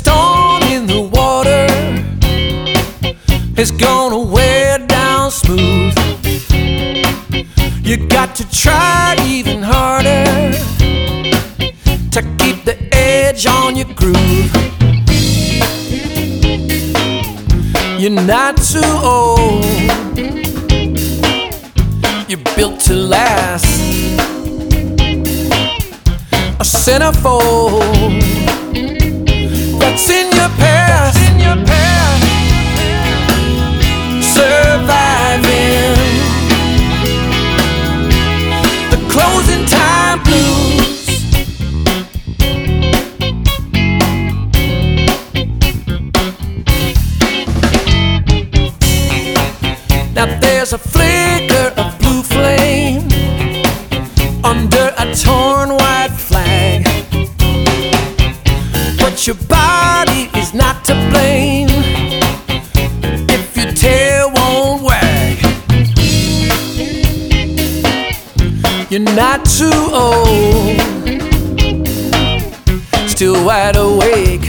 stone in the water is gonna wear down smooth. You got to try even harder to keep the edge on your groove. You're not too old, you're built to last. A centerfold that's in your past, surviving the closing time blues. Now there's a flicker of blue flame under a torn white flag, but your body is not to blame if your tail won't wag. You're not too old, still wide awake.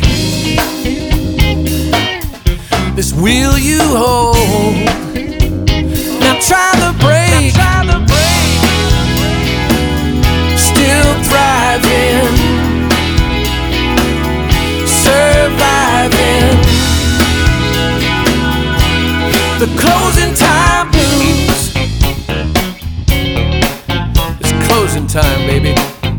This wheel you hold, now try the brake. Still thriving, surviving the closing time blues. It's closing time, baby.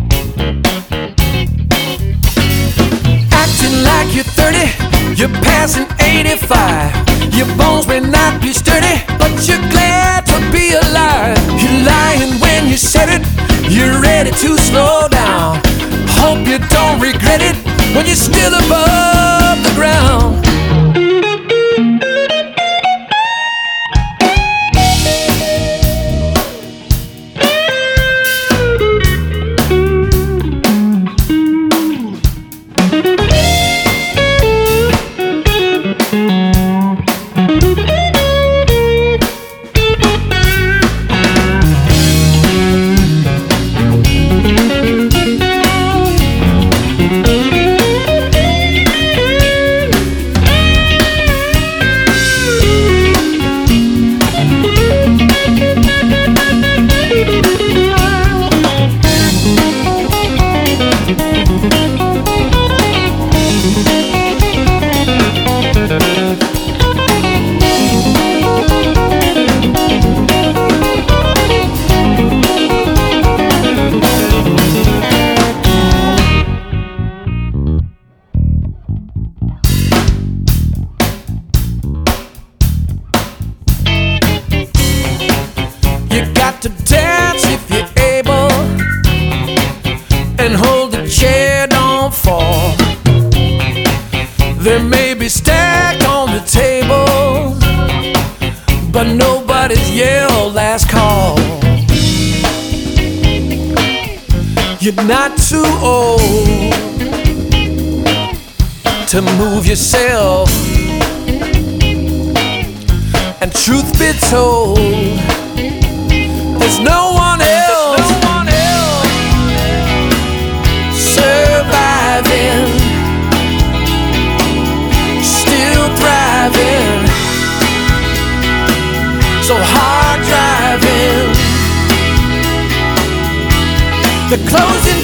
Acting like you're 30, you're passing 85. Your bones may not be sturdy, but you're glad to be alive. You're lying when you said it, you're ready to slow down. Hope you don't regret it when you're still above the ground. To dance if you're able, and hold the chair, don't fall. There may be stacked on the table, but nobody's yelled last call. You're not too old to move yourself, and truth be told, there's no one else surviving, still thriving, so hard driving the closing